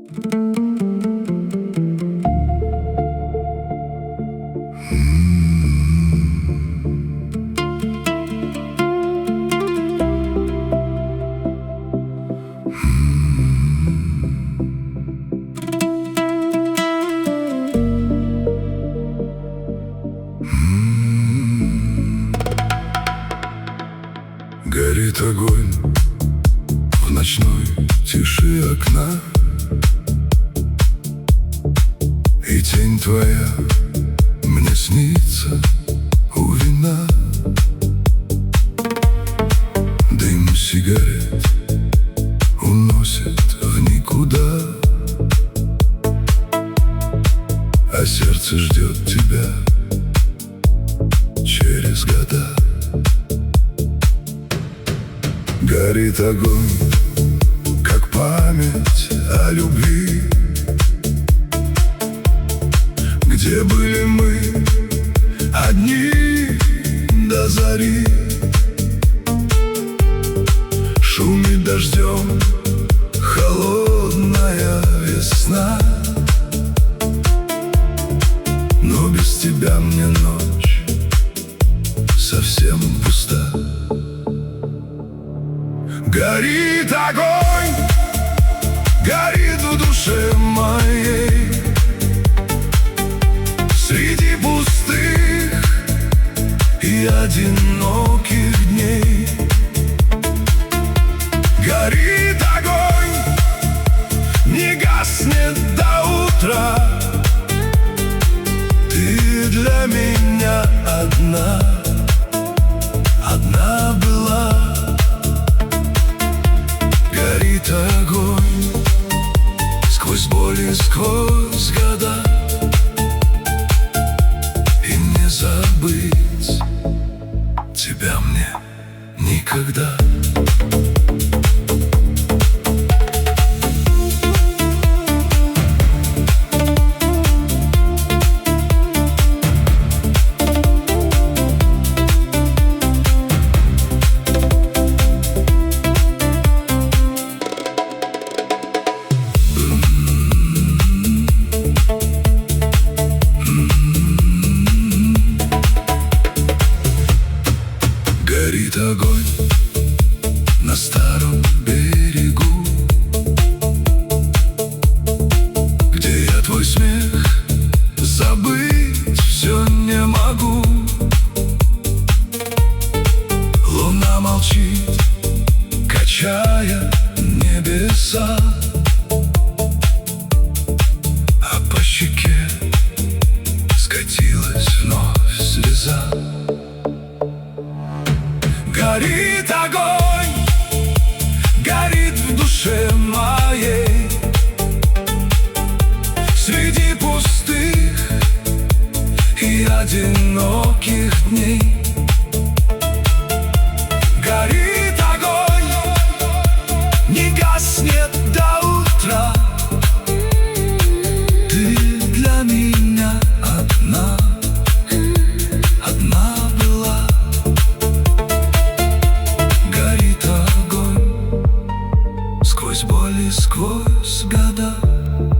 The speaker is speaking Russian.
Горит огонь в ночной тиши окна, и тень твоя мне снится у вина. Дым сигарет уносит в никуда, а сердце ждет тебя через года. Горит огонь, как память о любви, где были мы одни до зари. Шумит дождем холодная весна, но без тебя мне ночь совсем пуста. Горит огонь, горит в душе моей, среди пустых и одиноких дней. Горит огонь, не гаснет до утра. Ты для меня одна, одна была. Горит огонь сквозь боли, сквозь года, и не забыть тебя мне никогда. Горит огонь на старом берегу, где я твой смех забыть все не могу. Луна молчит, качая небеса, а по щеке скатилась вновь слеза. Горит огонь, горит в душе моей, среди пустых и одиноких дней. Горит огонь, не гаснет до утра. Ты для меня одна, одна была. Сквозь боли, сквозь года,